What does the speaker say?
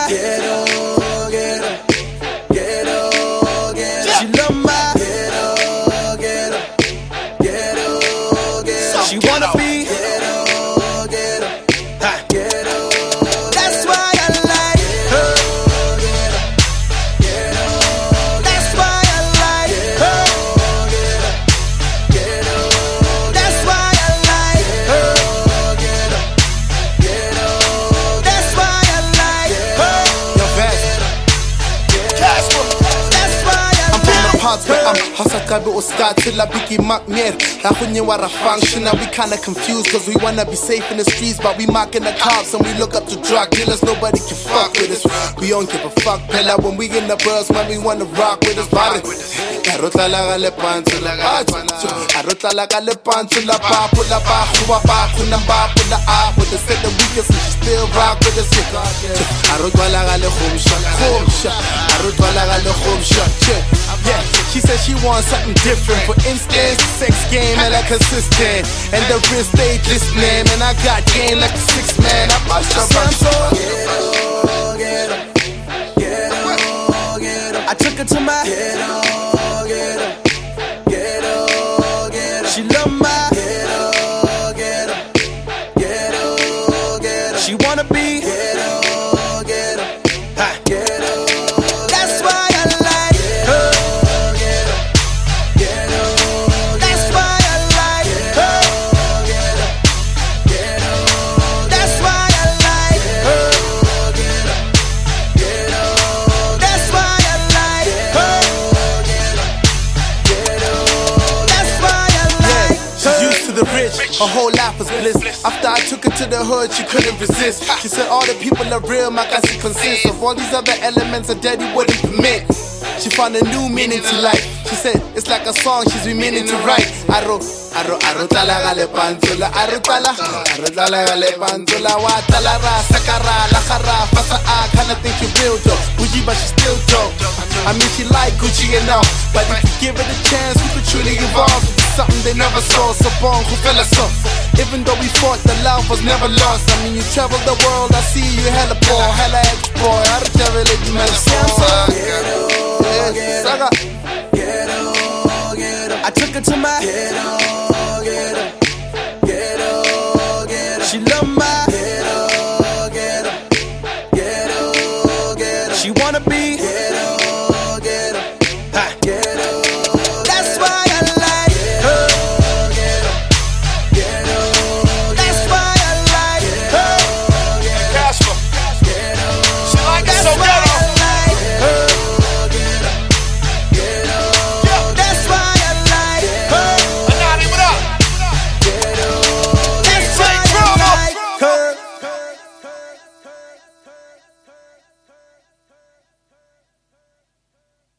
my ghetto, ghetto, ghetto, ghetto. She love my ghetto, ghetto, ghetto, ghetto. She wanna be ghetto, ghetto, ghetto. That's why I like her. Ghetto, ghetto. That's why I like her. Ghetto, ghetto. That's why I like her. Ghetto, ghetto. That's why I like her. Yo, Vaz. That's why I I'm from the like parts where I'm Hasakabe or Sky till I begin Makmir. Lahunyawara function, now we kinda confused cause we wanna be safe in the streets, but we marking the cops and we look up to drug dealers. Nobody can fuck with us. We don't give a fuck, Pella, when we in the bus, man, we wanna rock with us. Arotala le pantula, arotala le pantula, pula ba, kunamba, pula up with the set the weakest and she still rock with us. Arotala le home shot, arotala le home shot. Yeah, she said she wants something different. For instance, the sex game and like consistent, and the wrist stay listening. And I got game like a 6-man. I bust her ghetto, ghetto, ghetto, ghetto. I took her to my ghetto, ghetto, ghetto, ghetto. She love my ghetto, ghetto, ghetto, ghetto. She wanna be ghetto, ghetto, ghetto. That's why I like her. Ghetto, ghetto. That's why I like her. Ghetto, ghetto. That's why I like her. Ghetto, ghetto. That's why I like her. Ghetto, ghetto. That's why I like her. She's used to the rich, her whole life was bliss. After I took her to the hood, she couldn't resist. She said all the people are real, my guys consist of all these other elements her daddy wouldn't permit. She found a new meaning to life. She said it's like a song she's been meaning to write. Arotala gale pantula, arotala gale pantula, watala ra, sakara, la jara, fasa a, kinda think you real dope. Gucci but she still dope. I mean she like Gucci and all, but if you give it a chance, we could truly evolve into something they never saw. So born who fell us off. Even though we fought, the love was never lost. I mean you travel the world, I see you hella poor, hella ex-boy. I don't tell really you mess Ghetto, ghetto, ghetto. I took her to my ghetto, ghetto, ghetto, ghetto. She love my ghetto, ghetto, ghetto, ghetto. She wanna be